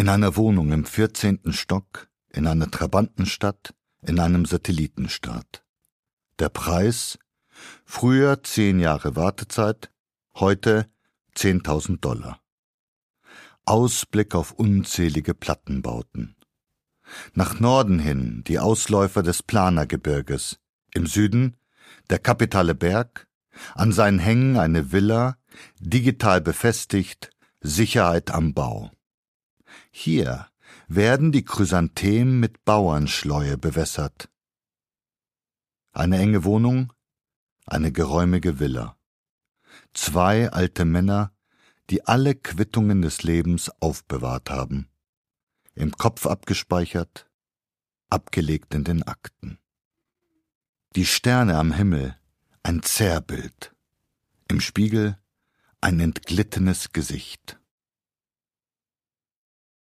In einer Wohnung im 14. Stock, in einer Trabantenstadt, in einem Satellitenstaat. Der Preis: früher 10 Jahre Wartezeit, heute $10.000. Ausblick auf unzählige Plattenbauten. Nach Norden hin die Ausläufer des Planergebirges, im Süden der kapitale Berg, an seinen Hängen eine Villa, digital befestigt, Sicherheit am Bau. Hier werden die Chrysanthemen mit Bauernschleue bewässert. Eine enge Wohnung, eine geräumige Villa. 2 alte Männer, die alle Quittungen des Lebens aufbewahrt haben. Im Kopf abgespeichert, abgelegt in den Akten. Die Sterne am Himmel, ein Zerrbild. Im Spiegel ein entglittenes Gesicht.